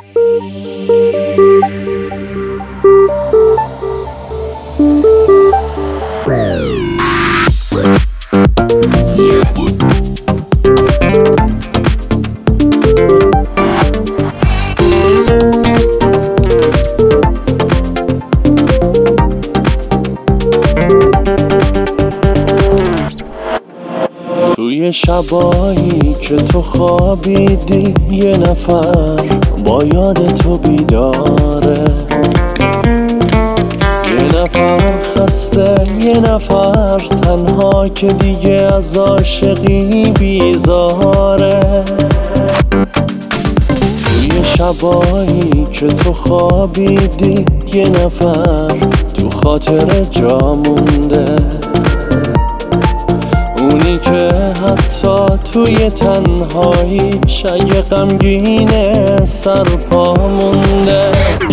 توی شبایی که تو خوابیدی یه نفر با یاد تو بیداره، یه نفر خسته، یه نفر تنها که دیگه از عاشقی بیزاره. توی شبایی که تو خوابیدی یه نفر تو خاطر جا مونده، اونی که حتی توی تنهایی شای غمگینه سرپا مونده.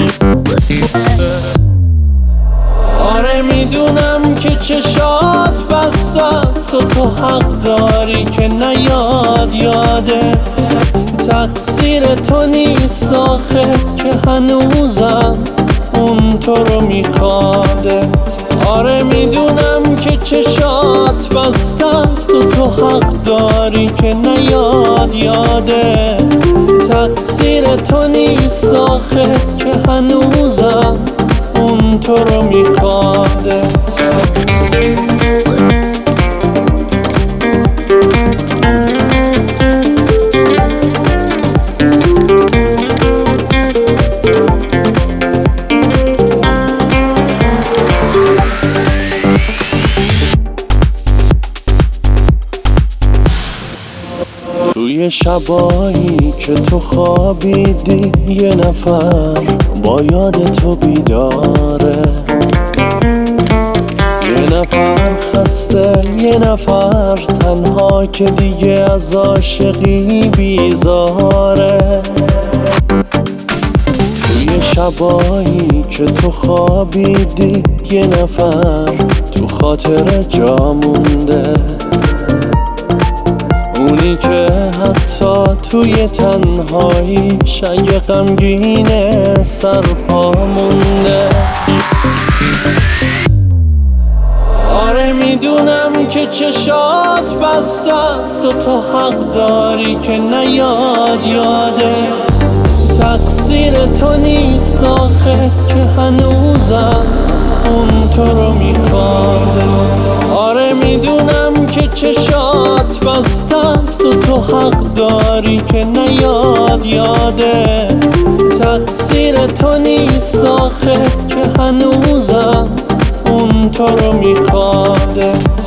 آره میدونم که چشات بسته است و تو حق داری که نیاد یاده، تقصیر تو نیست آخه که هنوزم اون تو رو میخواده. آره میدونم که چشات بسته است و تو حق داری که نیاد یاده، تقصیر تو نیست آخه که هنوزم اون تو رو میخواده. توی شبایی که تو خوابیدی یه نفر با یاد تو بیداره، یه نفر خسته، یه نفر تنها که دیگه از عاشقی بیزاره. توی شبایی که تو خوابیدی یه نفر تو خاطر جا مونده، اونی که حتی توی تنهایی شای غمگینه سرپا مونده. آره میدونم که چشات بسته است و تو حق داری که نیاد یاده، تقصیر تو نیست آخه که هنوزم اون تو رو میخواده. آره میدونم که چشات بسته است و تو حق داری که نیاد یاده، تقصیر تو نیست آخه که هنوزم اون تو رو میخواده.